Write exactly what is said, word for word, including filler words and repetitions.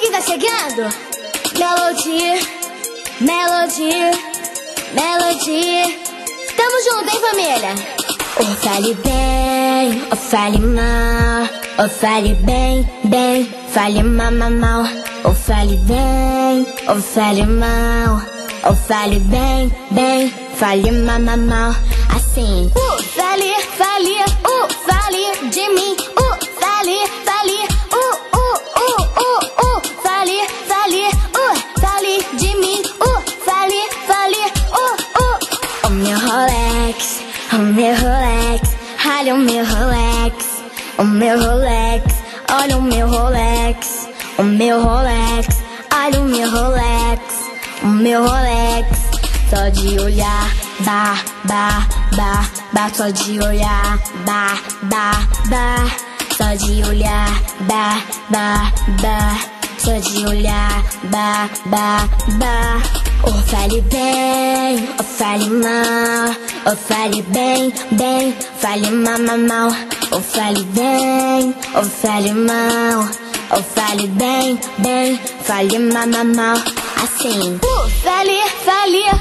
quem tá chegando? Melody, Melody, Melody. Tamo junto, hein, família? Ou fale bem, ou fale mal, ou fale bem, bem, fale mal, mal, mal. Ou fale bem, ou fale mal, ou fale bem, bem, fale mal, mal, mal. Assim. Uh, fale, fale, uh, fale de mim. Uh, fale, fale, uh, uh, uh, uh, uh. Fale, fale, uh, fale de mim. Uh, fale, fale, uh, uh. O meu Rolex, o meu Rolex, olha o meu Rolex, o meu Rolex, olha o meu Rolex, o meu Rolex, olha o meu Rolex, o meu Rolex. Só de olhar, bah, bah, bah, bah, só de olhar, bah, bah, bah, só de olhar, bah, bah, bah, só de olhar, bah, bah, bah. Ou fale bem, ou fale mal, ou fale bem, bem, fale mal, mal, mal. Ou fale bem, ou fale mal, ou fale bem, bem, fale mal, mal, mal. Assim. Uh, fale, fale.